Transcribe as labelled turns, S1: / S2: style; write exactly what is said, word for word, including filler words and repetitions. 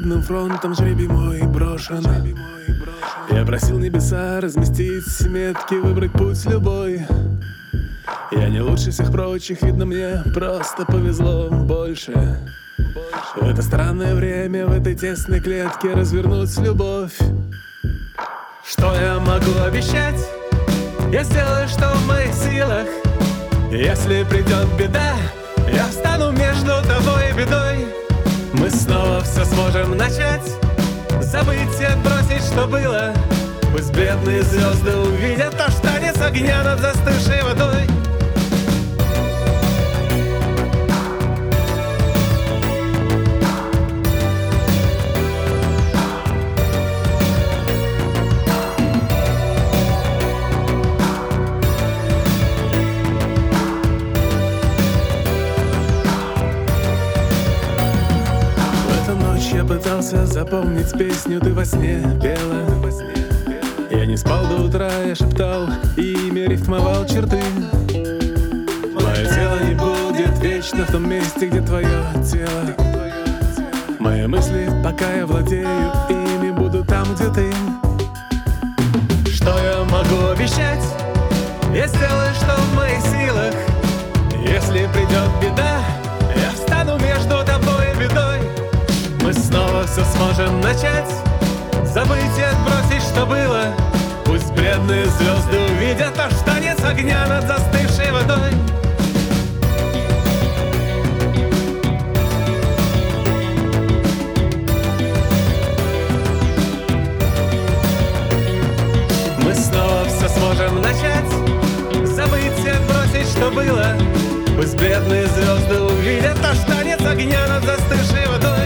S1: победным фронтом жребий мой брошен. Я просил небеса разместить метки, выбрать путь любой. Я не лучше всех прочих, видно, мне просто повезло больше. В это странное время, в этой тесной клетке развернуть любовь. Что я могу обещать? Я сделаю, что в моих силах. Если придет беда, я встану между тобой и бедой. Мы снова все сможем начать, забыть и отбросить, что было. Пусть бедные звезды увидят то, что танец огня над застывшей водой. Я пытался запомнить песню, ты во сне пела. Я не спал до утра, я шептал имя, рифмовал черты. Мое тело не будет вечно в том месте, где твое тело. Мои мысли, пока я владею ими, будут там, где ты. Что я могу обещать? Я сделаю, что в моих силах. Если придет беда, я встану между тобой и бедой. Мы снова все сможем начать, забыть и отбросить, что было. Пусть бедные звезды увидят наш танец огня над застывшей водой. Мы снова все сможем начать, забыть и отбросить, что было. Пусть бедные звезды увидят наш танец огня над застывшей водой.